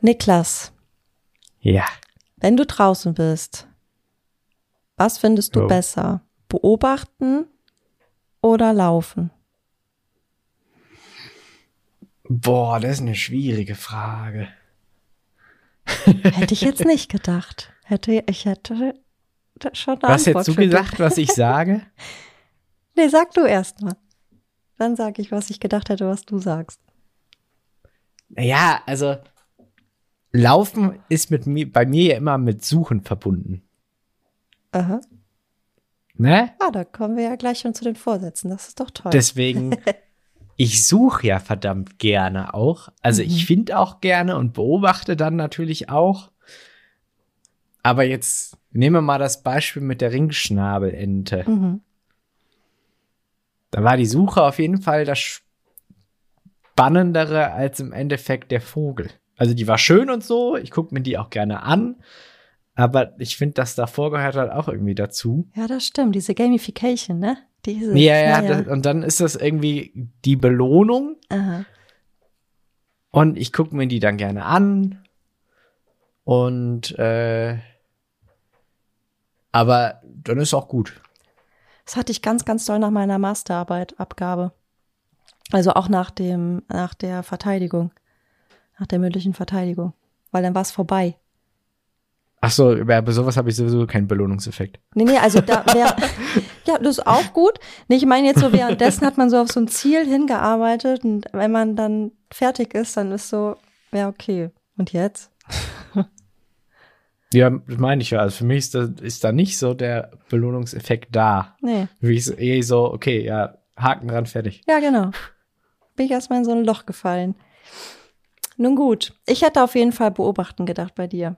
Niklas, Ja. wenn du draußen bist, was findest du besser? Beobachten oder laufen? Boah, das ist eine schwierige Frage. Hätte ich jetzt nicht gedacht. Ich hätte schon eine Was Antwort hättest du für dich. gesagt, was ich sage? Nee, sag du erst mal. Dann sag ich, was ich gedacht hätte, was du sagst. Ja, also Laufen ist bei mir ja immer mit Suchen verbunden. Aha. Ne? Ah, da kommen wir ja gleich schon zu den Vorsätzen. Das ist doch toll. Deswegen, ich suche ja verdammt gerne auch. Also ich finde auch gerne und beobachte dann natürlich auch. Aber jetzt nehmen wir mal das Beispiel mit der Ringschnabelente. Mhm. Da war die Suche auf jeden Fall das Spannendere als im Endeffekt der Vogel. Also die war schön und so, ich gucke mir die auch gerne an, aber ich finde, das davor gehört halt auch irgendwie dazu. Ja, das stimmt. Diese Gamification, ne? Ja. Und dann ist das irgendwie die Belohnung Aha. und ich gucke mir die dann gerne an und aber dann ist auch gut. Das hatte ich ganz, ganz doll nach meiner Masterarbeit-Abgabe. Also auch nach der Verteidigung. Nach der mündlichen Verteidigung. Weil dann war es vorbei. Ach so, bei sowas habe ich sowieso keinen Belohnungseffekt. Nee, also da wäre, ja, das ist auch gut. Nee, ich meine jetzt so, währenddessen hat man so auf so ein Ziel hingearbeitet und wenn man dann fertig ist, dann ist so, ja, okay. Und jetzt? Ja, das meine ich ja. Also für mich ist da nicht so der Belohnungseffekt da. Nee. Für mich ist eher so, okay, ja, Haken dran, fertig. Ja, genau. Bin ich erstmal in so ein Loch gefallen. Nun gut, ich hätte auf jeden Fall beobachten gedacht bei dir.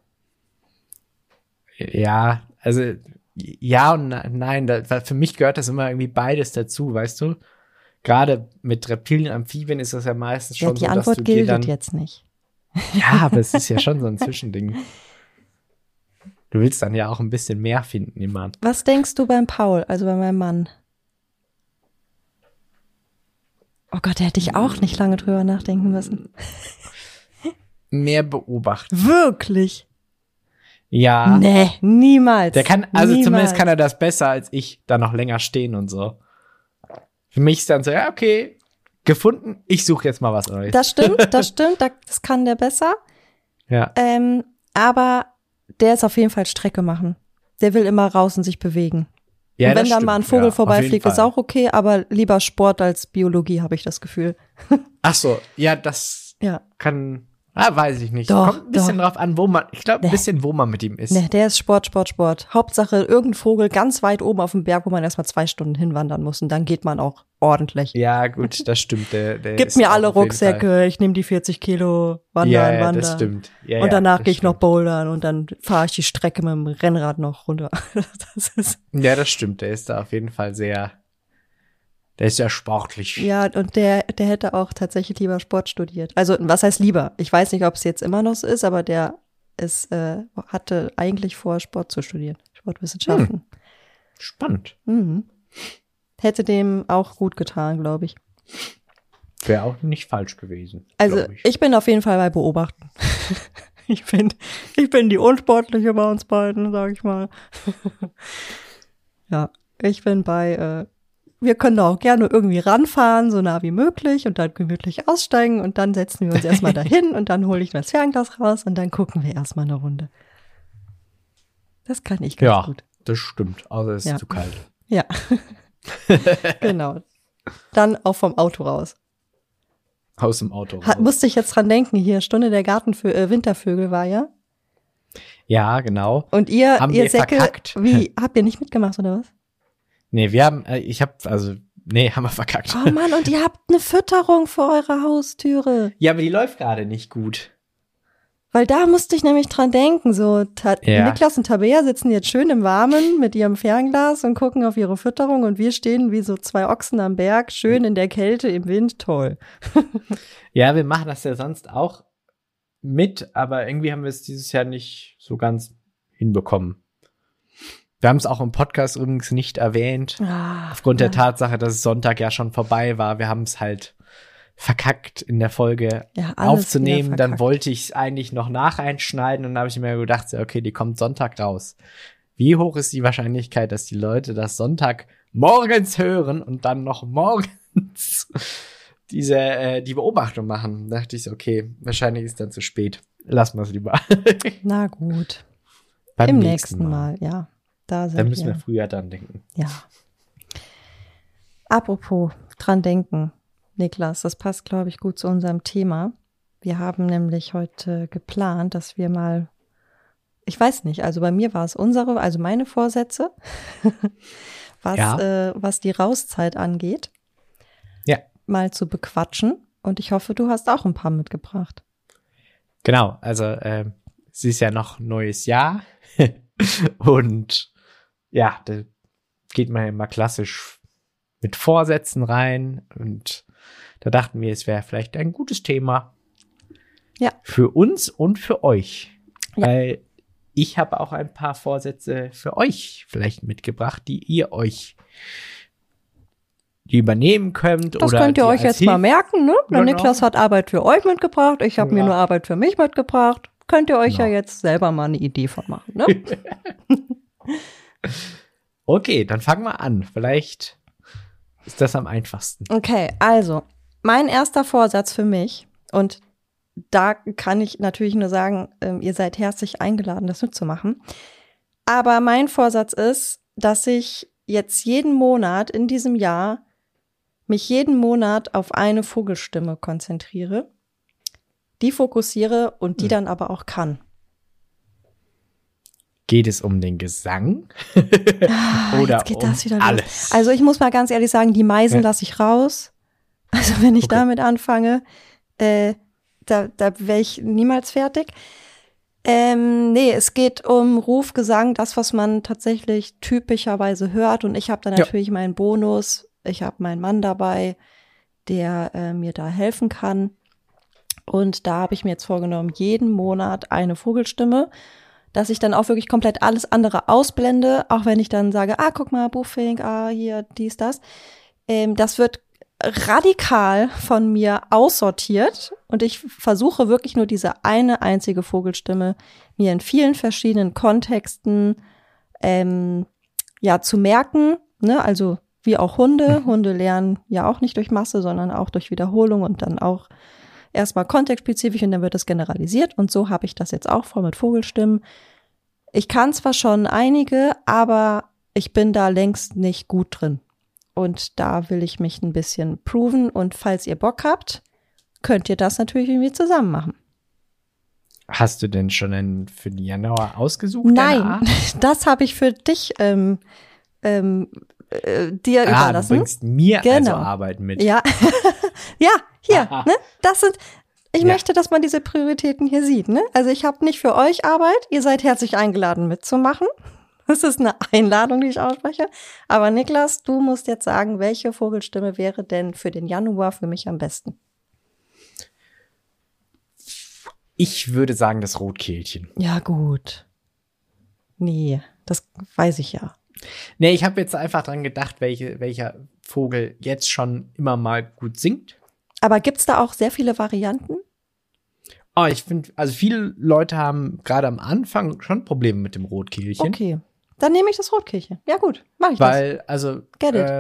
Ja, also ja und nein, weil für mich gehört das immer irgendwie beides dazu, weißt du? Gerade mit Reptilien, Amphibien ist das ja meistens schon Die so, dass Antwort du dir dann gilt jetzt nicht. Ja, aber es ist ja schon so ein Zwischending. Du willst dann ja auch ein bisschen mehr finden immer. Was denkst du beim Paul, also bei meinem Mann? Oh Gott, da hätte ich auch nicht lange drüber nachdenken müssen. Mehr beobachten. Wirklich? Ja. Nee, niemals. Der kann, also niemals. zumindest kann er das besser als ich, da noch länger stehen und so. Für mich ist dann so, ja, okay, gefunden, ich suche jetzt mal was Neues. Das stimmt, das kann der besser. Ja. Aber der ist auf jeden Fall Strecke machen. Der will immer raus und sich bewegen. Ja, und wenn das dann stimmt. mal ein Vogel Ja, vorbeifliegt, auf ist jeden auch okay, aber lieber Sport als Biologie, habe ich das Gefühl. Ach so, ja, das Ja. kann, weiß ich nicht. Doch, Kommt ein bisschen drauf an, ich glaube ein bisschen, wo man mit ihm ist. Nee, der ist Sport. Hauptsache irgendein Vogel ganz weit oben auf dem Berg, wo man erstmal 2 Stunden hinwandern muss und dann geht man auch ordentlich. Ja, gut, das stimmt. Der Gib ist mir auch alle auf jeden Rucksäcke, Fall- ich nehme die 40 Kilo, wandern. Ja, das stimmt. Ja, und danach das gehe ich noch stimmt. bouldern und dann fahre ich die Strecke mit dem Rennrad noch runter. Das ist Ja, das stimmt. Der ist da auf jeden Fall der ist ja sportlich. ja, und der hätte auch tatsächlich lieber Sport studiert. Also, was heißt lieber? Ich weiß nicht, ob es jetzt immer noch so ist, aber der hatte eigentlich vor, Sport zu studieren. Sportwissenschaften. Spannend. Mhm. Hätte dem auch gut getan, glaube ich. Wäre auch nicht falsch gewesen. Also, glaub ich bin auf jeden Fall bei Beobachten. Ich bin die Unsportliche bei uns beiden, sag ich mal. Ja, ich bin bei, wir können da auch gerne irgendwie ranfahren, so nah wie möglich und dann gemütlich aussteigen und dann setzen wir uns erstmal dahin und dann hole ich das Fernglas raus und dann gucken wir erstmal eine Runde. Das kann ich ganz Ja, gut. das stimmt. Außer es ist Ja. zu kalt. Ja, genau. Dann auch vom Auto raus. Aus dem Auto raus. Musste ich jetzt dran denken, hier Stunde der Wintervögel war ja. Ja, genau. Und ihr Haben wir Säcke, verkackt. wie, habt ihr nicht mitgemacht oder was? Nee, haben wir verkackt. Oh Mann, und ihr habt eine Fütterung vor eurer Haustüre. Ja, aber die läuft gerade nicht gut. Weil da musste ich nämlich dran denken, so Ja. Niklas und Tabea sitzen jetzt schön im Warmen mit ihrem Fernglas und gucken auf ihre Fütterung und wir stehen wie so 2 Ochsen am Berg, schön in der Kälte, im Wind, toll. Ja, wir machen das ja sonst auch mit, aber irgendwie haben wir es dieses Jahr nicht so ganz hinbekommen. Wir haben es auch im Podcast übrigens nicht erwähnt, aufgrund der Tatsache, dass es Sonntag ja schon vorbei war. Wir haben es halt verkackt in der Folge Ja, alles aufzunehmen. wieder Dann verkackt. wollte ich es eigentlich noch nacheinschneiden und dann habe ich mir gedacht, so, okay, die kommt Sonntag raus. Wie hoch ist die Wahrscheinlichkeit, dass die Leute das Sonntag morgens hören und dann noch morgens die Beobachtung machen? Da dachte ich so, okay, wahrscheinlich ist dann zu spät. Lassen wir es lieber. Na gut. Beim Im nächsten Mal, ja. Da Da sind müssen wir wir. früher dran denken. Ja. Apropos dran denken, Niklas, das passt, glaube ich, gut zu unserem Thema. Wir haben nämlich heute geplant, dass wir mal, ich weiß nicht, also bei mir war es also meine Vorsätze, was die Rauszeit angeht, Ja, mal zu bequatschen. Und ich hoffe, du hast auch ein paar mitgebracht. genau. Also es ist ja noch ein neues Jahr und ja, da geht man ja immer klassisch mit Vorsätzen rein und da dachten wir, es wäre vielleicht ein gutes Thema für uns und für euch, weil ich habe auch ein paar Vorsätze für euch vielleicht mitgebracht, die übernehmen könnt. Das oder könnt ihr die euch als jetzt mal merken, ne? Der Genau. Niklas hat Arbeit für euch mitgebracht, ich habe mir Ja. nur Arbeit für mich mitgebracht. Könnt ihr euch Genau. ja jetzt selber mal eine Idee von machen, ne? Okay, dann fangen wir an. Vielleicht ist das am einfachsten. Okay, also mein erster Vorsatz für mich, und da kann ich natürlich nur sagen, ihr seid herzlich eingeladen, das mitzumachen. Aber mein Vorsatz ist, dass ich jetzt jeden Monat in diesem Jahr mich jeden Monat auf eine Vogelstimme konzentriere, die fokussiere und die dann aber auch kann. Geht es um den Gesang? Oder jetzt geht um das wieder los. alles? Also ich muss mal ganz ehrlich sagen, die Meisen lasse ich raus. Also wenn ich Okay. damit anfange, da wäre ich niemals fertig. Nee, es geht um Rufgesang, das, was man tatsächlich typischerweise hört. Und ich habe da natürlich meinen Bonus. Ich habe meinen Mann dabei, der mir da helfen kann. Und da habe ich mir jetzt vorgenommen, jeden Monat eine Vogelstimme, dass ich dann auch wirklich komplett alles andere ausblende, auch wenn ich dann sage, guck mal, Buffing, hier, dies, das. Das wird radikal von mir aussortiert und ich versuche wirklich nur diese eine einzige Vogelstimme mir in vielen verschiedenen Kontexten zu merken, ne? Also wie auch Hunde. Hunde lernen ja auch nicht durch Masse, sondern auch durch Wiederholung und dann auch erstmal kontextspezifisch und dann wird es generalisiert und so habe ich das jetzt auch vor mit Vogelstimmen. Ich kann zwar schon einige, aber ich bin da längst nicht gut drin. Und da will ich mich ein bisschen proven. Und falls ihr Bock habt, könnt ihr das natürlich irgendwie zusammen machen. Hast du denn schon einen für den Januar ausgesucht? Nein, das habe ich für dich dir überlassen. Du bringst mir also Genau. Arbeit mit. Ja, ja, hier, Aha. ne? Ich möchte, dass man diese Prioritäten hier sieht, ne? Also ich habe nicht für euch Arbeit, ihr seid herzlich eingeladen mitzumachen. Das ist eine Einladung, die ich ausspreche. Aber Niklas, du musst jetzt sagen, welche Vogelstimme wäre denn für den Januar für mich am besten? Ich würde sagen, das Rotkehlchen. Ja, gut. Nee, das weiß ich ja. Nee, ich habe jetzt einfach dran gedacht, welcher Vogel jetzt schon immer mal gut singt. Aber gibt's da auch sehr viele Varianten? Oh, ich finde, also viele Leute haben gerade am Anfang schon Probleme mit dem Rotkehlchen. Okay, dann nehme ich das Rotkehlchen. Ja gut, mache ich Weil, also, Get it.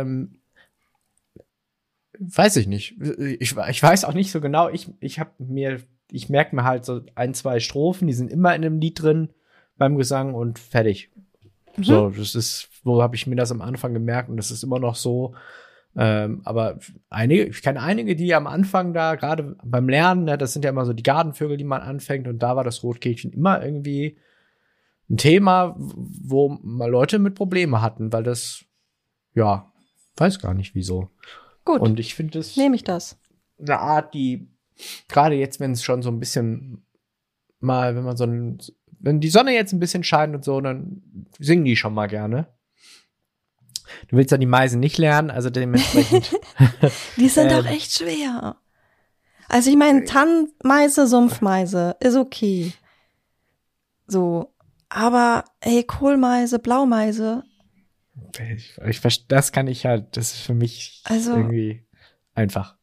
weiß ich nicht. Ich weiß auch nicht so genau. Ich merke mir halt so 1, 2 Strophen, die sind immer in einem Lied drin beim Gesang und fertig. das. So, wo habe ich mir das am Anfang gemerkt und das ist immer noch so. Aber ich kenne einige, die am Anfang da, gerade beim Lernen, ne, das sind ja immer so die Gartenvögel, die man anfängt und da war das Rotkehlchen immer irgendwie ein Thema, wo mal Leute mit Probleme hatten, weil das, ja, weiß gar nicht wieso. Gut, Und ich finde das nehme ich das. eine Art, die, gerade jetzt, wenn es schon so ein bisschen mal, wenn die Sonne jetzt ein bisschen scheint und so, dann singen die schon mal gerne. Du willst ja die Meisen nicht lernen, also dementsprechend. Die sind doch echt schwer. Also ich meine, Tannmeise, Sumpfmeise ist okay. So, aber ey, Kohlmeise, Blaumeise. Das kann ich halt, das ist für mich Also- irgendwie einfach.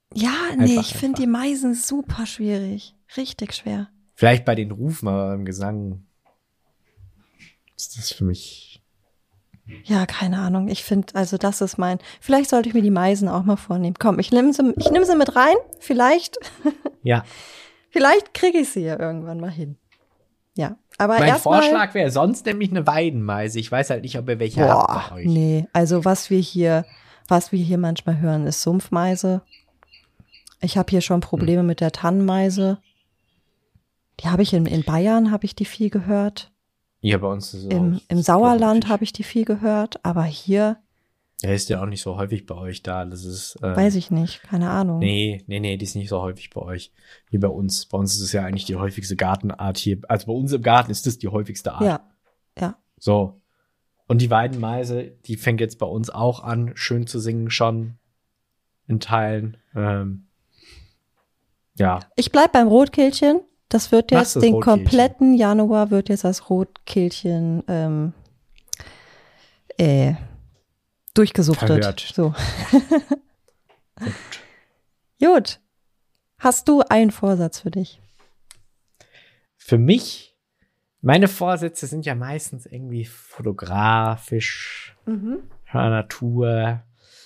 Ja, nee, Einfach, ich finde die Meisen super schwierig. Richtig schwer. Vielleicht bei den Rufen, aber beim Gesang ist das für mich. Ja, keine Ahnung. Ich finde, also das ist vielleicht sollte ich mir die Meisen auch mal vornehmen. Komm, ich nehm sie mit rein. Vielleicht Ja. kriege ich sie ja irgendwann mal hin. Ja, aber Mein erstmal. Vorschlag wäre sonst nämlich eine Weidenmeise. Ich weiß halt nicht, ob ihr welche habt bei euch. Nee, also was wir hier manchmal hören, ist Sumpfmeise. Ich habe hier schon Probleme mit der Tannenmeise. Die habe ich in Bayern, habe ich die viel gehört. Ja, bei uns ist es Im auch Sauerland habe ich die viel gehört, aber hier Ja, ist ja auch nicht so häufig bei euch da. Das ist. weiß ich nicht, keine Ahnung. Nee, die ist nicht so häufig bei euch. Wie bei uns. Bei uns ist es ja eigentlich die häufigste Gartenart hier. Also bei uns im Garten ist das die häufigste Art. Ja. So. Und die Weidenmeise, die fängt jetzt bei uns auch an, schön zu singen schon. In Teilen. Ja. Ich bleib beim Rotkehlchen. Das wird Machst jetzt das den Rotkehlchen. kompletten Januar wird jetzt das Rotkehlchen durchgesuchtet. Verhört. So. Gut. Hast du einen Vorsatz für dich? Für mich, meine Vorsätze sind ja meistens irgendwie fotografisch, Natur.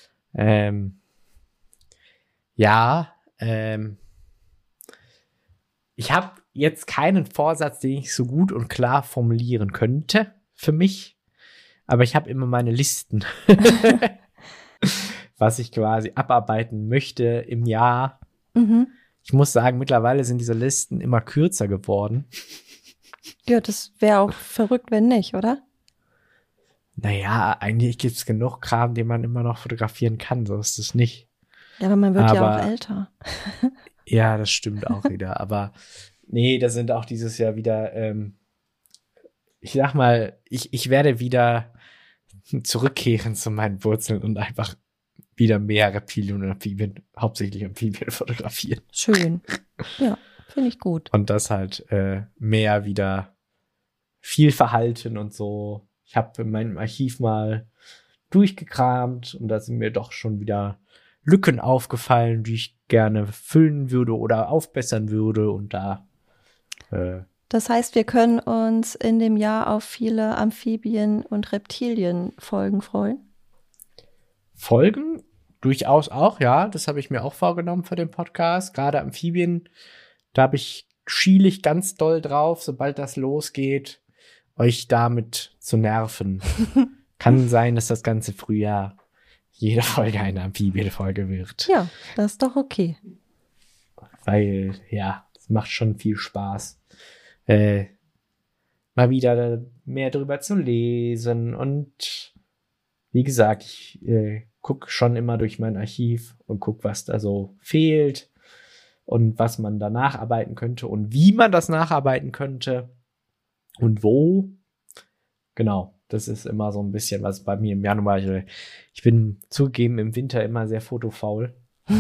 Ich habe jetzt keinen Vorsatz, den ich so gut und klar formulieren könnte für mich. Aber ich habe immer meine Listen, was ich quasi abarbeiten möchte im Jahr. Ich muss sagen, mittlerweile sind diese Listen immer kürzer geworden. Ja, das wäre auch verrückt, wenn nicht, oder? Naja, eigentlich gibt es genug Kram, den man immer noch fotografieren kann. So ist es nicht. Ja, aber man wird ja auch älter. Ja, das stimmt auch wieder. Aber nee, da sind auch dieses Jahr wieder, ich sag mal, ich werde wieder zurückkehren zu meinen Wurzeln und einfach wieder mehr Reptilien und Amphibien, hauptsächlich Amphibien fotografieren. Schön. Ja, finde ich gut. Und das halt mehr wieder viel Verhalten und so. Ich habe in meinem Archiv mal durchgekramt und da sind mir doch schon wieder Lücken aufgefallen, die ich gerne füllen würde oder aufbessern würde und da. Das heißt, wir können uns in dem Jahr auf viele Amphibien- und Reptilien-Folgen freuen? Folgen? Durchaus auch, ja. Das habe ich mir auch vorgenommen für den Podcast. Gerade Amphibien, da schiele ich ganz doll drauf, sobald das losgeht, euch damit zu nerven. Kann sein, dass das ganze Frühjahr jede Folge eine Amphibien-Folge wird. Ja, das ist doch okay. Weil, ja, es macht schon viel Spaß, mal wieder mehr drüber zu lesen. Und wie gesagt, ich gucke schon immer durch mein Archiv und gucke, was da so fehlt und was man da nacharbeiten könnte und wie man das nacharbeiten könnte und wo. Genau, das ist immer so ein bisschen was bei mir im Januar. Ich bin zugegeben im Winter immer sehr fotofaul.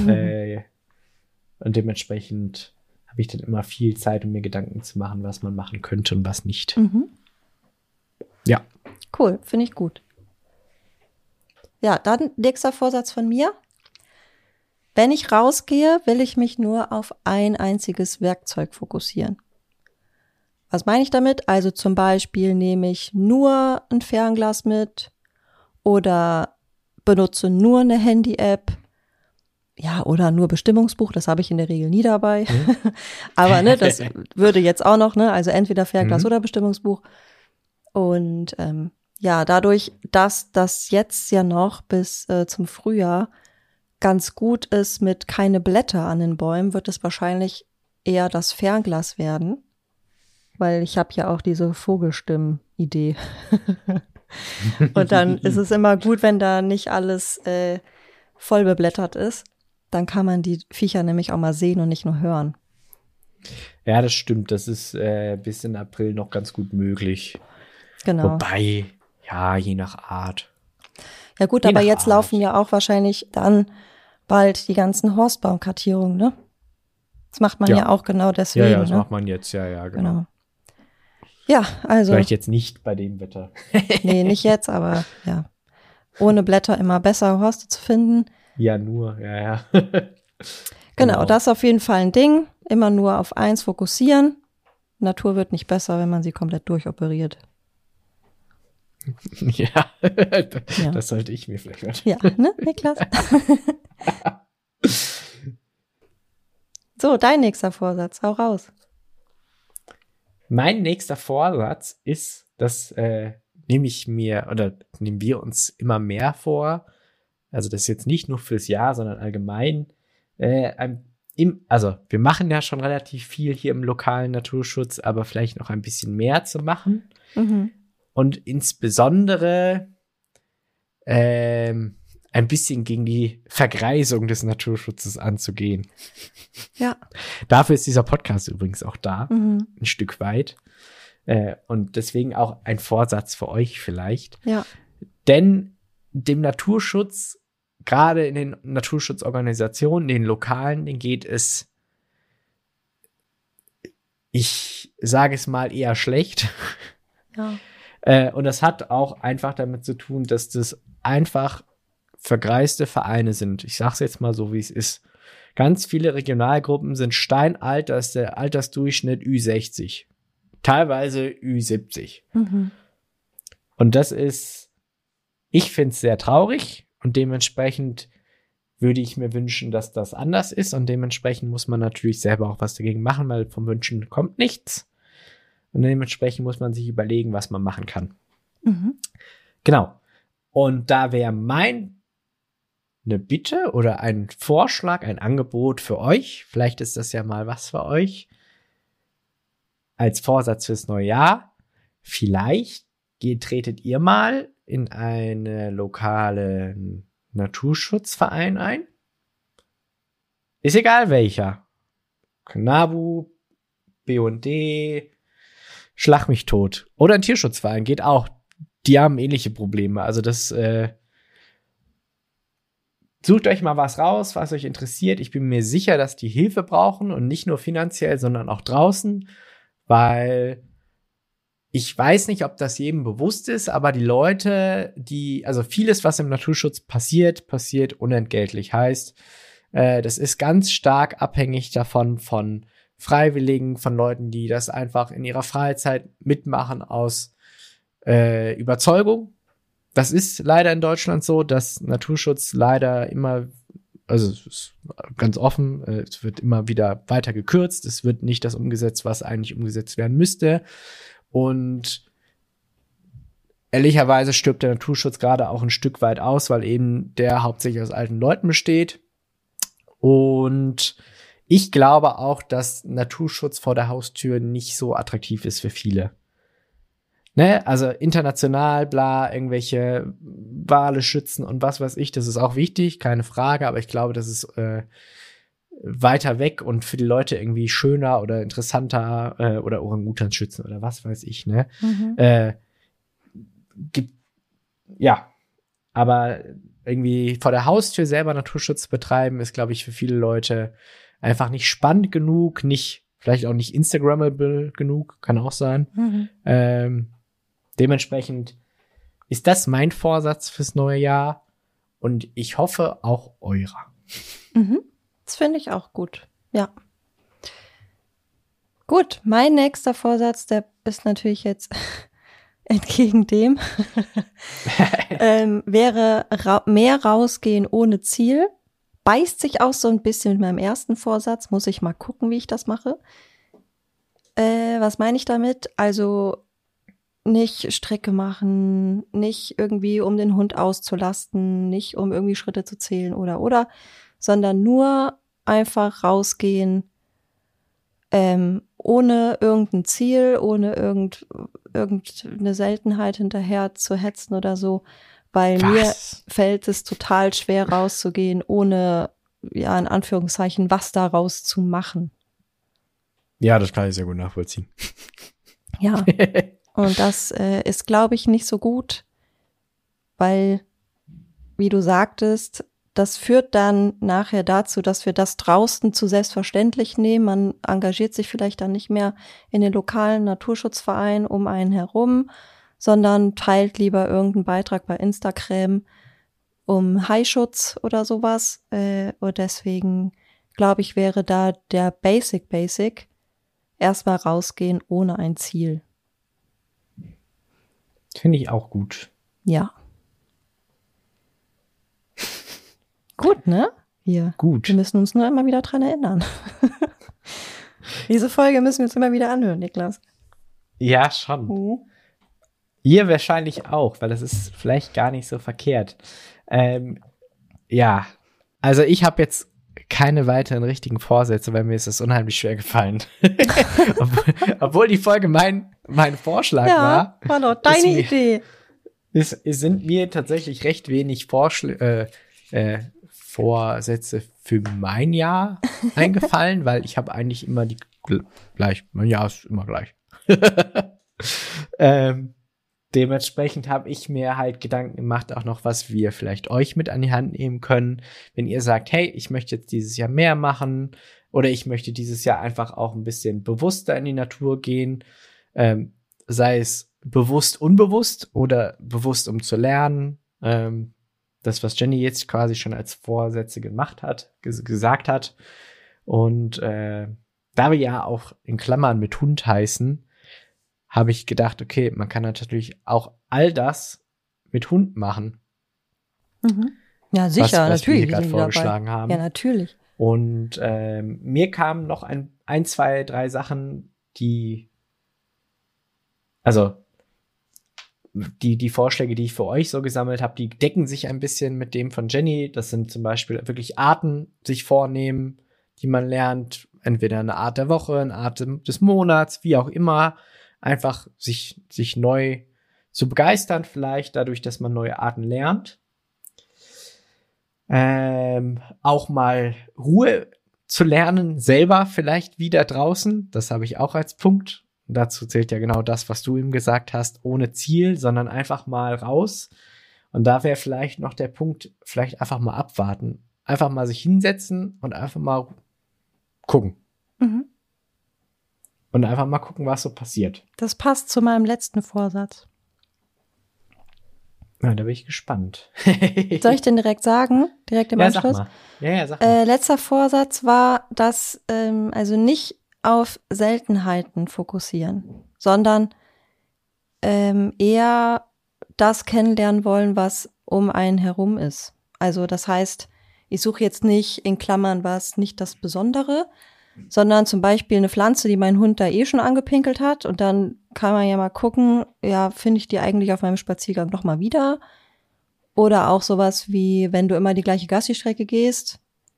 Und dementsprechend habe ich dann immer viel Zeit, um mir Gedanken zu machen, was man machen könnte und was nicht. Ja. Cool, finde ich gut. Ja, dann nächster Vorsatz von mir. Wenn ich rausgehe, will ich mich nur auf ein einziges Werkzeug fokussieren. Was meine ich damit? Also zum Beispiel nehme ich nur ein Fernglas mit oder benutze nur eine Handy-App. Ja, oder nur Bestimmungsbuch, das habe ich in der Regel nie dabei. Aber ne, das würde jetzt auch noch, ne, also entweder Fernglas oder Bestimmungsbuch. Und ja, dadurch, dass das jetzt ja noch bis zum Frühjahr ganz gut ist mit keine Blätter an den Bäumen, wird es wahrscheinlich eher das Fernglas werden. Weil ich habe ja auch diese Vogelstimmen-Idee. Und dann ist es immer gut, wenn da nicht alles voll beblättert ist. Dann kann man die Viecher nämlich auch mal sehen und nicht nur hören. Ja, das stimmt. Das ist bis in April noch ganz gut möglich. Genau. Wobei, ja, je nach Art. Ja gut, aber jetzt laufen ja auch wahrscheinlich dann bald die ganzen Horstbaumkartierungen, ne? Das macht man ja auch genau deswegen. Ja, das ne? macht man jetzt, ja, genau. Ja, also. Vielleicht jetzt nicht bei dem Wetter. Nee, nicht jetzt, aber ja. Ohne Blätter immer besser Horste zu finden. Ja, nur, ja. Genau, das ist auf jeden Fall ein Ding. Immer nur auf eins fokussieren. Natur wird nicht besser, wenn man sie komplett durchoperiert. Ja, das sollte ich mir vielleicht mal. Ja, ne, Niklas? So, dein nächster Vorsatz, hau raus. Mein nächster Vorsatz ist, das nehmen wir uns immer mehr vor, also das ist jetzt nicht nur fürs Jahr, sondern allgemein, also wir machen ja schon relativ viel hier im lokalen Naturschutz, aber vielleicht noch ein bisschen mehr zu machen. Mhm. Und insbesondere ein bisschen gegen die Vergreisung des Naturschutzes anzugehen. Ja. Dafür ist dieser Podcast übrigens auch da, Mhm. ein Stück weit. Und deswegen auch ein Vorsatz für euch vielleicht. Ja. Denn dem Naturschutz, gerade in den Naturschutzorganisationen, den lokalen, denen geht es, ich sage es mal, eher schlecht. Ja. Und das hat auch einfach damit zu tun, dass das einfach vergreiste Vereine sind. Ich sage es jetzt mal so, wie es ist. Ganz viele Regionalgruppen sind steinalt, da ist der Altersdurchschnitt Ü60. Teilweise Ü70. Mhm. Und das ist, ich finde es sehr traurig und dementsprechend würde ich mir wünschen, dass das anders ist und dementsprechend muss man natürlich selber auch was dagegen machen, weil vom Wünschen kommt nichts. Und dementsprechend muss man sich überlegen, was man machen kann. Mhm. Genau. Und da wäre eine Bitte oder ein Vorschlag, ein Angebot für euch. Vielleicht ist das ja mal was für euch. Als Vorsatz fürs neue Jahr. Vielleicht tretet ihr mal in einen lokalen Naturschutzverein ein. Ist egal welcher. Knabu, B&D, Schlag mich tot. Oder ein Tierschutzverein geht auch. Die haben ähnliche Probleme. Also das sucht euch mal was raus, was euch interessiert. Ich bin mir sicher, dass die Hilfe brauchen und nicht nur finanziell, sondern auch draußen, weil ich weiß nicht, ob das jedem bewusst ist, aber die Leute, also vieles, was im Naturschutz passiert unentgeltlich. Heißt, das ist ganz stark abhängig davon von Freiwilligen, von Leuten, die das einfach in ihrer Freizeit mitmachen aus Überzeugung. Das ist leider in Deutschland so, dass Naturschutz leider immer, also es ist ganz offen, es wird immer wieder weiter gekürzt, es wird nicht das umgesetzt, was eigentlich umgesetzt werden müsste. Und ehrlicherweise stirbt der Naturschutz gerade auch ein Stück weit aus, weil eben der hauptsächlich aus alten Leuten besteht. Und ich glaube auch, dass Naturschutz vor der Haustür nicht so attraktiv ist für viele. Ne, also international, bla, irgendwelche Wale schützen und was weiß ich, das ist auch wichtig, keine Frage, aber ich glaube, das ist weiter weg und für die Leute irgendwie schöner oder interessanter oder Orang-Utans schützen oder was weiß ich, ne? Mhm. Ja, aber irgendwie vor der Haustür selber Naturschutz betreiben, ist, glaube ich, für viele Leute einfach nicht spannend genug, vielleicht auch nicht Instagrammable genug, kann auch sein. Mhm. Dementsprechend ist das mein Vorsatz fürs neue Jahr und ich hoffe auch eurer. Mhm. Das finde ich auch gut. Ja. Gut, mein nächster Vorsatz, der ist natürlich jetzt entgegen dem, wäre mehr rausgehen ohne Ziel. Beißt sich auch so ein bisschen mit meinem ersten Vorsatz. Muss ich mal gucken, wie ich das mache. Was meine ich damit? Also nicht Strecke machen, nicht irgendwie um den Hund auszulasten, nicht um irgendwie Schritte zu zählen oder, sondern nur einfach rausgehen, ohne irgendein Ziel, ohne irgendeine Seltenheit hinterher zu hetzen oder so, weil mir fällt es total schwer rauszugehen, ohne, ja, in Anführungszeichen, was daraus zu machen. Ja, das kann ich sehr gut nachvollziehen. Ja. Und das ist, glaube ich, nicht so gut, weil, wie du sagtest, das führt dann nachher dazu, dass wir das draußen zu selbstverständlich nehmen. Man engagiert sich vielleicht dann nicht mehr in den lokalen Naturschutzverein um einen herum, sondern teilt lieber irgendeinen Beitrag bei Instagram um Haischutz oder sowas. Und deswegen glaube ich, wäre da der Basic, erstmal rausgehen ohne ein Ziel. Finde ich auch gut. Ja. Gut, ne? Hier. Gut. Wir müssen uns nur immer wieder dran erinnern. Diese Folge müssen wir uns immer wieder anhören, Niklas. Ja, schon. Mhm. Ihr wahrscheinlich auch, weil das ist vielleicht gar nicht so verkehrt. Ja, also ich habe jetzt keine weiteren richtigen Vorsätze, weil mir ist das unheimlich schwer gefallen. obwohl die Folge mein Vorschlag war doch deine Idee. Es sind mir tatsächlich recht wenig Vorsätze für mein Jahr eingefallen, weil ich habe eigentlich immer die gleich. Mein Jahr ist immer gleich. Dementsprechend habe ich mir halt Gedanken gemacht, auch noch, was wir vielleicht euch mit an die Hand nehmen können. Wenn ihr sagt, hey, ich möchte jetzt dieses Jahr mehr machen oder ich möchte dieses Jahr einfach auch ein bisschen bewusster in die Natur gehen, sei es bewusst, unbewusst oder bewusst, um zu lernen. Das, was Jenny jetzt quasi schon als Vorsätze gemacht hat, gesagt hat. Und da wir ja auch in Klammern mit Hund heißen, habe ich gedacht, okay, man kann natürlich auch all das mit Hund machen. Mhm. Ja, sicher, was natürlich. Wir gerade vorgeschlagen haben. Ja, natürlich. Und mir kamen noch ein, zwei, drei Sachen, die Vorschläge, die ich für euch so gesammelt habe, die decken sich ein bisschen mit dem von Jenny. Das sind zum Beispiel wirklich Arten sich vornehmen, die man lernt. Entweder eine Art der Woche, eine Art des Monats, wie auch immer. Einfach sich neu zu begeistern vielleicht, dadurch, dass man neue Arten lernt. Auch mal Ruhe zu lernen, selber vielleicht wieder draußen. Das habe ich auch als Punkt. Und dazu zählt ja genau das, was du eben gesagt hast, ohne Ziel, sondern einfach mal raus. Und da wäre vielleicht noch der Punkt, vielleicht einfach mal abwarten. Einfach mal sich hinsetzen und einfach mal gucken. Mhm. Und einfach mal gucken, was so passiert. Das passt zu meinem letzten Vorsatz. Ja, da bin ich gespannt. Soll ich den direkt sagen? Direkt im Anschluss? Sag mal. Ja, sag mal. Letzter Vorsatz war, dass also nicht auf Seltenheiten fokussieren, sondern eher das kennenlernen wollen, was um einen herum ist. Also das heißt, ich suche jetzt nicht in Klammern was, nicht das Besondere, sondern zum Beispiel eine Pflanze, die mein Hund da schon angepinkelt hat. Und dann kann man ja mal gucken, ja, finde ich die eigentlich auf meinem Spaziergang noch mal wieder? Oder auch sowas wie, wenn du immer die gleiche Gassi-Strecke gehst,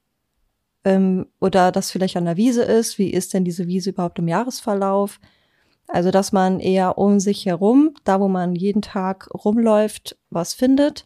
oder das vielleicht an der Wiese ist, wie ist denn diese Wiese überhaupt im Jahresverlauf? Also, dass man eher um sich herum, da wo man jeden Tag rumläuft, was findet,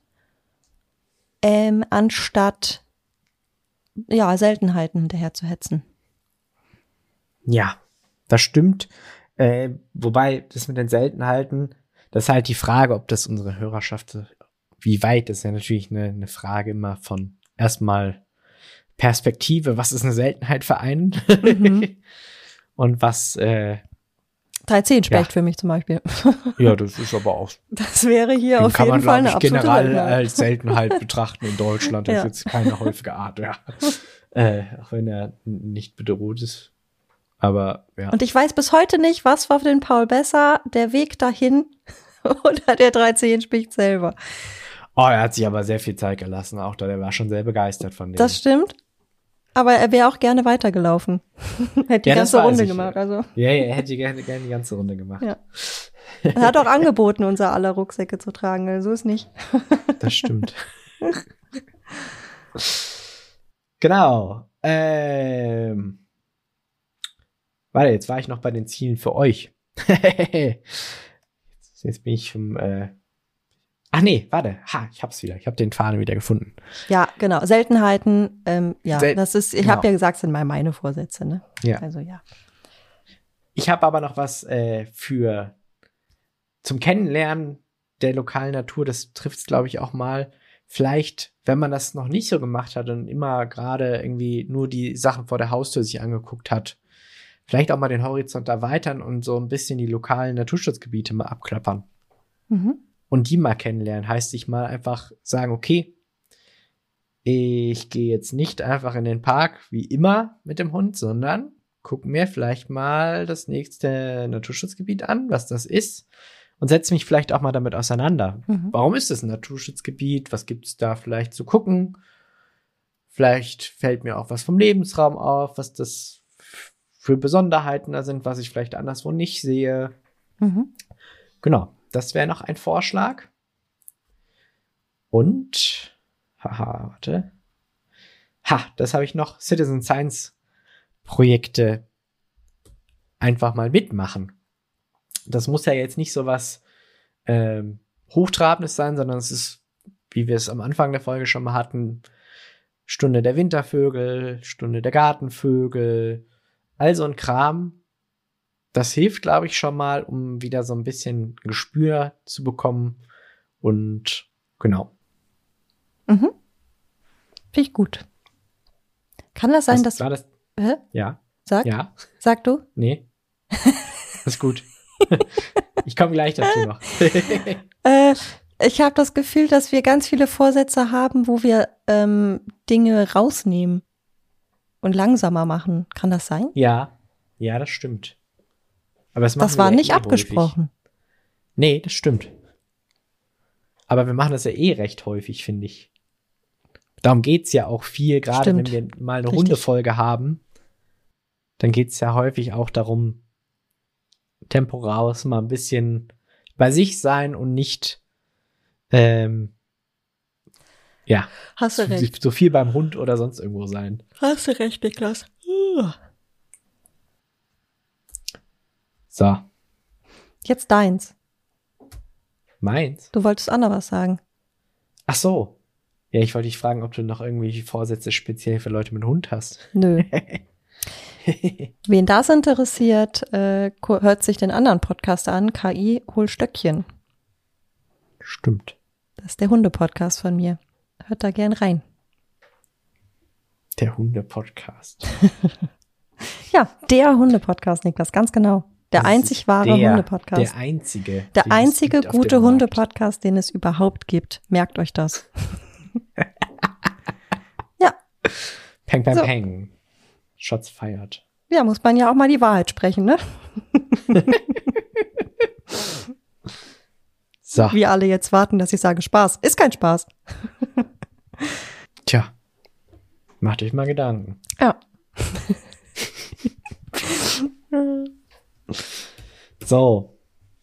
anstatt ja, Seltenheiten hinterher zu hetzen. Ja, das stimmt. Wobei, das mit den Seltenheiten, das ist halt die Frage, ob das unsere Hörerschaft, wie weit, ist ja natürlich eine Frage immer von erstmal Perspektive, was ist eine Seltenheit für einen? Mhm. Und was 3-10-Specht für mich zum Beispiel. Ja, das ist aber auch. Das wäre hier auf jeden Fall eine absolute generell Seltenheit. als Seltenheit betrachten in Deutschland. Das ist jetzt keine häufige Art, ja. Auch wenn er nicht bedroht ist. Aber ja. Und ich weiß bis heute nicht, was war für den Paul besser, der Weg dahin oder der 3-10-Specht selber. Oh, er hat sich aber sehr viel Zeit gelassen, auch da. Der war schon sehr begeistert von dem. Das stimmt. Aber er wäre auch gerne weitergelaufen. Hätte die ganze Runde gemacht. Also. Ja, er hätte gerne die ganze Runde gemacht. Ja. Er hat auch angeboten, unser aller Rucksäcke zu tragen. Also so ist nicht. Das stimmt. Genau. Warte, jetzt war ich noch bei den Zielen für euch. Jetzt bin ich vom Ach nee, warte. Ich hab's wieder. Ich habe den Faden wieder gefunden. Ja, genau. Seltenheiten, das ist, ich habe ja gesagt, sind mal meine Vorsätze, ne? Ja. Also ja. Ich habe aber noch was zum Kennenlernen der lokalen Natur. Das trifft's, glaube ich, auch mal. Vielleicht, wenn man das noch nicht so gemacht hat und immer gerade irgendwie nur die Sachen vor der Haustür sich angeguckt hat, vielleicht auch mal den Horizont erweitern und so ein bisschen die lokalen Naturschutzgebiete mal abklappern. Mhm. Und die mal kennenlernen, heißt sich mal einfach sagen, okay, ich gehe jetzt nicht einfach in den Park wie immer mit dem Hund, sondern gucke mir vielleicht mal das nächste Naturschutzgebiet an, was das ist, und setze mich vielleicht auch mal damit auseinander. Warum ist es ein Naturschutzgebiet? Was gibt es da vielleicht zu gucken? Vielleicht fällt mir auch was vom Lebensraum auf, was das für Besonderheiten da sind, was ich vielleicht anderswo nicht sehe. Genau, das wäre noch ein Vorschlag. Und, warte. Das habe ich noch. Citizen Science Projekte einfach mal mitmachen. Das muss ja jetzt nicht so was Hochtrabendes sein, sondern es ist, wie wir es am Anfang der Folge schon mal hatten, Stunde der Wintervögel, Stunde der Gartenvögel, all so ein Kram. Das hilft, glaube ich, schon mal, um wieder so ein bisschen Gespür zu bekommen. Und genau. Finde ich gut. Kann das sein, dass... War das? Hä? Ja. Sag? Ja. Sag du? Nee. Ist gut. Ich komme gleich dazu noch. Ich habe das Gefühl, dass wir ganz viele Vorsätze haben, wo wir Dinge rausnehmen und langsamer machen. Kann das sein? Ja, das stimmt. Aber das war wir nicht ja abgesprochen. Häufig. Nee, das stimmt. Aber wir machen das ja recht häufig, finde ich. Darum geht's ja auch viel, gerade wenn wir mal eine Hundefolge haben, dann geht's ja häufig auch darum, Tempo raus, mal ein bisschen bei sich sein und nicht Hast du recht. so viel beim Hund oder sonst irgendwo sein. Hast du recht, Niklas. So. Jetzt deins. Meins? Du wolltest Anna was sagen. Ach so. Ja, ich wollte dich fragen, ob du noch irgendwelche Vorsätze speziell für Leute mit Hund hast. Nö. Wen das interessiert, hört sich den anderen Podcast an. KI, hol Stöckchen. Stimmt. Das ist der Hunde-Podcast von mir. Hört da gern rein. Der Hunde-Podcast. Ja, der Hunde-Podcast, Niklas, ganz genau. Der einzig wahre Hunde-Podcast. Der einzige. Der einzige gute Hunde-Podcast, den es überhaupt gibt. Merkt euch das. Ja. Peng, peng, peng. Shots feiert. Ja, muss man ja auch mal die Wahrheit sprechen, ne? So. Wir alle jetzt warten, dass ich sage Spaß. Ist kein Spaß. Tja. Macht euch mal Gedanken. Ja. So.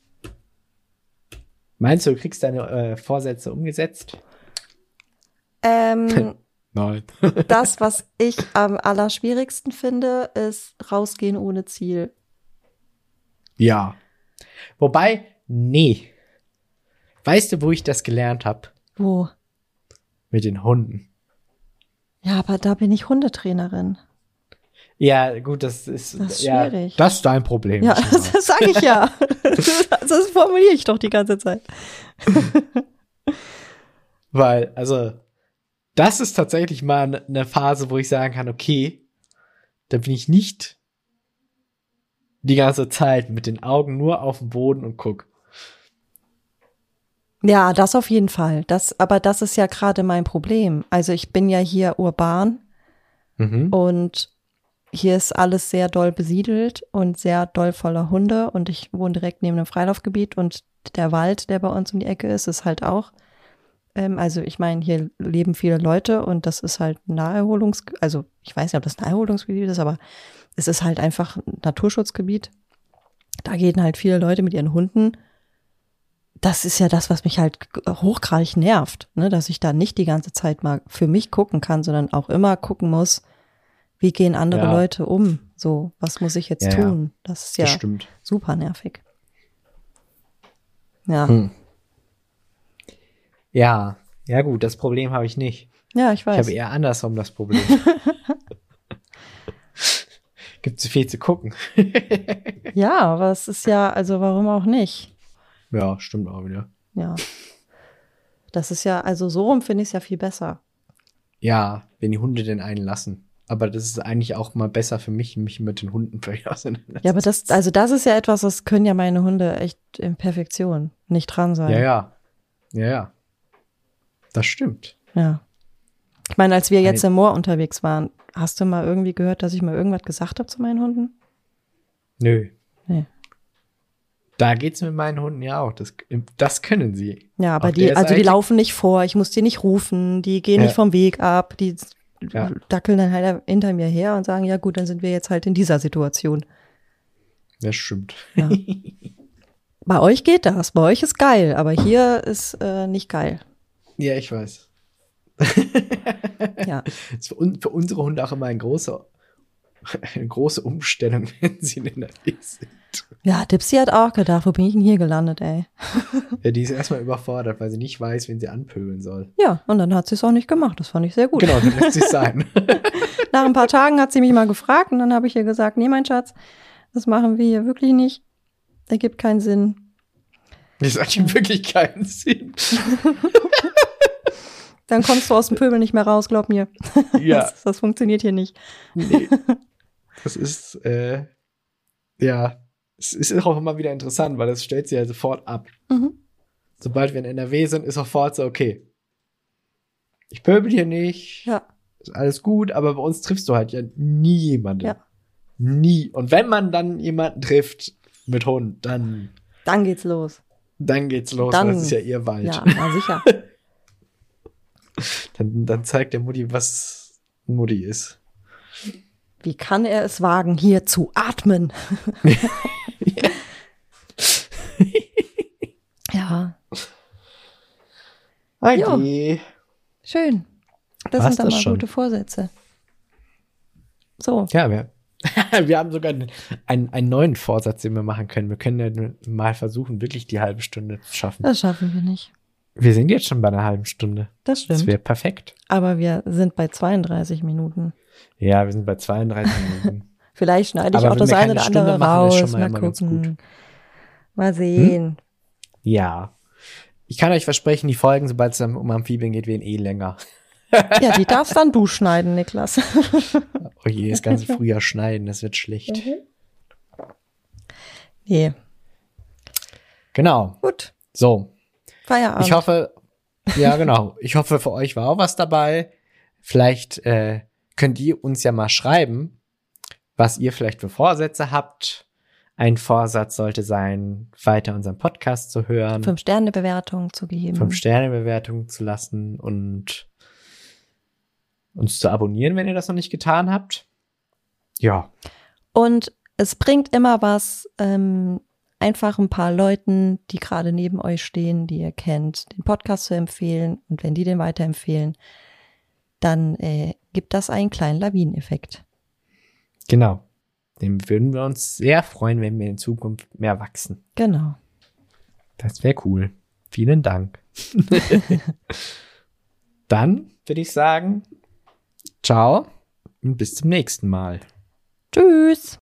Meinst du, du kriegst deine Vorsätze umgesetzt? Nein. Das, was ich am allerschwierigsten finde, ist rausgehen ohne Ziel. Ja. Wobei, nee. Weißt du, wo ich das gelernt habe? Wo? Mit den Hunden. Ja, aber da bin ich Hundetrainerin. Ja, gut, das ist schwierig. Das ist dein Problem. Ja, das sage ich ja. Das formuliere ich doch die ganze Zeit. Weil, also, das ist tatsächlich mal eine Phase, wo ich sagen kann, okay, da bin ich nicht die ganze Zeit mit den Augen nur auf dem Boden und guck. Ja, das auf jeden Fall. Aber das ist ja gerade mein Problem. Also ich bin ja hier urban und hier ist alles sehr doll besiedelt und sehr doll voller Hunde und ich wohne direkt neben einem Freilaufgebiet und der Wald, der bei uns um die Ecke ist halt auch. Also ich meine, hier leben viele Leute und das ist halt also ich weiß nicht, ob das ein Naherholungsgebiet ist, aber es ist halt einfach ein Naturschutzgebiet. Da gehen halt viele Leute mit ihren Hunden. Das ist ja das, was mich halt hochgradig nervt, ne? Dass ich da nicht die ganze Zeit mal für mich gucken kann, sondern auch immer gucken muss, wie gehen andere Leute um? So, was muss ich jetzt tun? Das ist ja super nervig. Ja. Ja gut, das Problem habe ich nicht. Ja, ich weiß. Ich habe eher andersrum das Problem. Gibt zu viel zu gucken. Ja, aber es ist ja, also warum auch nicht? Ja, stimmt auch wieder. Ja. Das ist ja, also so rum finde ich es ja viel besser. Ja, wenn die Hunde denn einen lassen. Aber das ist eigentlich auch mal besser für mich mit den Hunden vielleicht auseinanderzusetzen. Ja, aber das ist ja etwas, das können ja meine Hunde echt in Perfektion nicht dran sein. Ja. Das stimmt. Ja. Ich meine, als wir jetzt im Moor unterwegs waren, hast du mal irgendwie gehört, dass ich mal irgendwas gesagt habe zu meinen Hunden? Nö. Nee. Da geht's mit meinen Hunden ja auch. Das können sie. Ja, aber Auf der die Seite- laufen nicht vor, ich muss die nicht rufen, die gehen nicht vom Weg ab, die dackeln dann halt hinter mir her und sagen, ja gut, dann sind wir jetzt halt in dieser Situation. Das stimmt. Ja. Bei euch geht das, bei euch ist geil, aber hier ist nicht geil. Ja, ich weiß. Ja. Das ist für unsere Hunde auch immer eine große Umstellung, wenn sie in der NRW sind. Ja, Dipsy hat auch gedacht, wo bin ich denn hier gelandet, ey? Ja, die ist erstmal überfordert, weil sie nicht weiß, wen sie anpöbeln soll. Ja, und dann hat sie es auch nicht gemacht, das fand ich sehr gut. Genau, dann lässt sie es sein. Nach ein paar Tagen hat sie mich mal gefragt und dann habe ich ihr gesagt, nee, mein Schatz, das machen wir hier wirklich nicht. Ergibt keinen Sinn. Das hat wirklich keinen Sinn. Dann kommst du aus dem Pöbel nicht mehr raus, glaub mir. Ja. Das funktioniert hier nicht. Nee. Das ist, ja, es ist auch immer wieder interessant, weil das stellt sie ja sofort ab. Mhm. Sobald wir in NRW sind, ist sofort so, okay, ich pöbel hier nicht, Ja. ist alles gut, aber bei uns triffst du halt ja nie jemanden. Ja. Nie. Und wenn man dann jemanden trifft mit Hund, dann geht's los. geht's los, Dann- weil das ist ja ihr Wald. Ja, na sicher. Dann zeigt der Mutti, was Mutti ist. Wie kann er es wagen, hier zu atmen? Ja, Okay. schön. Das War's sind dann das mal schon? gute Vorsätze. So, Ja, wir haben sogar einen neuen Vorsatz, den wir machen können. Wir können ja mal versuchen, wirklich die halbe Stunde zu schaffen. das schaffen wir nicht. Wir sind jetzt schon bei einer halben Stunde. Das Das stimmt. wäre perfekt. Aber wir sind bei 32 Minuten. Ja, wir sind bei 32 Minuten. Vielleicht schneide ich Aber auch wenn das wir eine keine oder Stunde andere machen, ist schon raus. mal Mal immer ganz gucken. Mal sehen. Ja. Ich kann euch versprechen, die Folgen, sobald es dann um Amphibien geht, werden länger. Ja, die darfst dann du schneiden, Niklas. Oh je, das ganze Frühjahr schneiden, das wird schlecht. Nee, Genau. gut. So. Feierabend. Ich hoffe, ja genau, ich hoffe, für euch war auch was dabei. Vielleicht könnt ihr uns ja mal schreiben, was ihr vielleicht für Vorsätze habt. Ein Vorsatz sollte sein, weiter unseren Podcast zu hören, 5-Sterne-Bewertung zu geben. 5-Sterne-Bewertungen zu lassen und uns zu abonnieren, wenn ihr das noch nicht getan habt. Ja, Und es bringt immer was, einfach ein paar Leuten, die gerade neben euch stehen, die ihr kennt, den Podcast zu empfehlen. Und wenn die den weiterempfehlen, dann gibt das einen kleinen Lawineneffekt. genau. Dem würden wir uns sehr freuen, wenn wir in Zukunft mehr wachsen. Genau. Das wäre cool. Vielen Dank. Dann würde ich sagen, ciao und bis zum nächsten Mal. Tschüss.